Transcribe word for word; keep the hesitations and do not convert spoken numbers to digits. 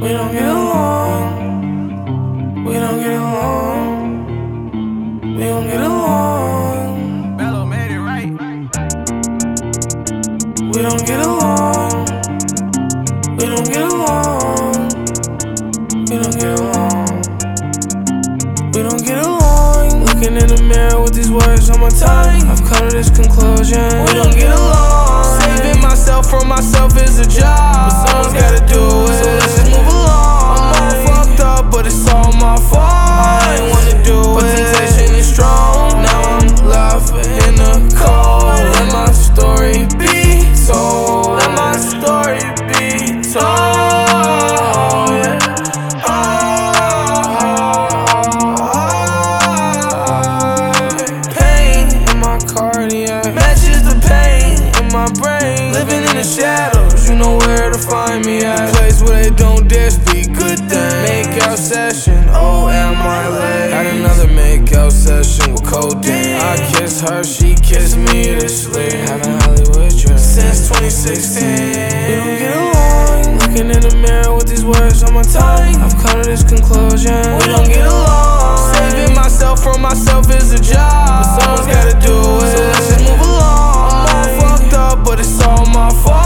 We don't get along. We don't get along. We don't get along. Bello made it right. We don't get along. We don't get along. We don't get along. We don't get along. Looking in the mirror with these words on my tongue, I've come to this conclusion: we don't get along. Saving myself from myself is a job, but someone's gotta do it. So let's just move along. I'm all fucked up, but it's all my fault. I ain't wanna do But it. temptation is strong. Now I'm left in the cold. Let my story be told. Let my story be told. Yeah. Oh, pain in my cardiac matches the pain in my brain. Living in the shadows, you know where to find me at. The place where they don't dare speak good things. Make out session, oh, am I late? Had another make out session with codeine. I kissed her, she kissed me to sleep. Having Hollywood dreams Since twenty sixteen, we don't get along. Looking in the mirror with these words on my tongue, I've come to this conclusion: we don't get along. Saving myself from myself is a job, but someone's gotta do it. So let's just move along. I'm all fucked up, but it's all my fault.